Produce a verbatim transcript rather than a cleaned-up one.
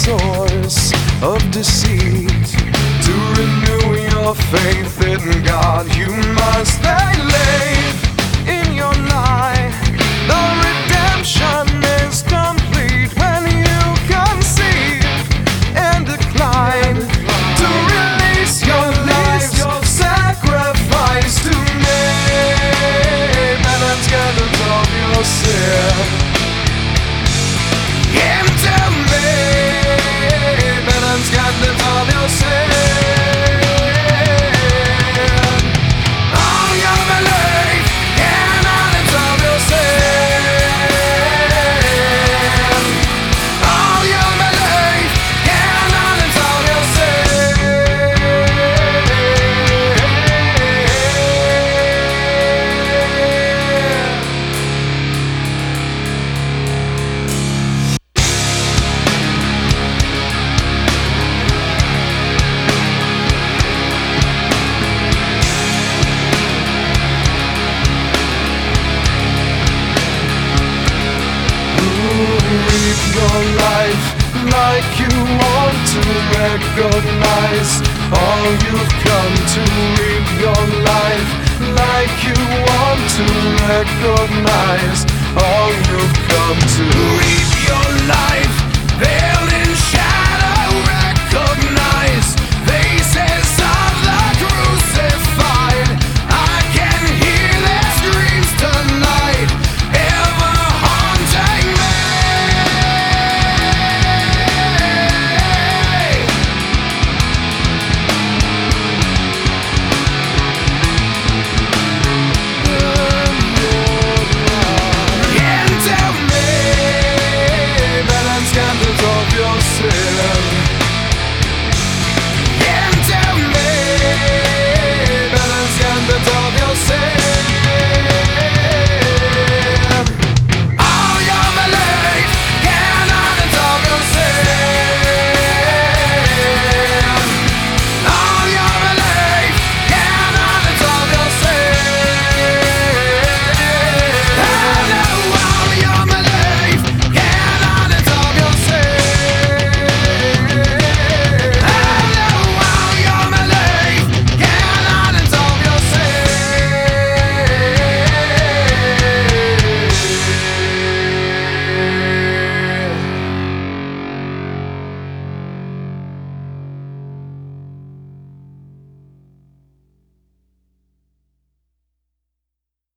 source of deceit. To renew your faith in God, you must believe in your lie. The redemption is complete when you conceive and decline to release your lives, your sacrifice to me. Penance gathers of your sin into me. Penance gathers of your sin. All your belief in penance of your sin. All your belief in penance of your Read your life like you want to recognize all you've come to. Read your life like you want to recognize all you've come to.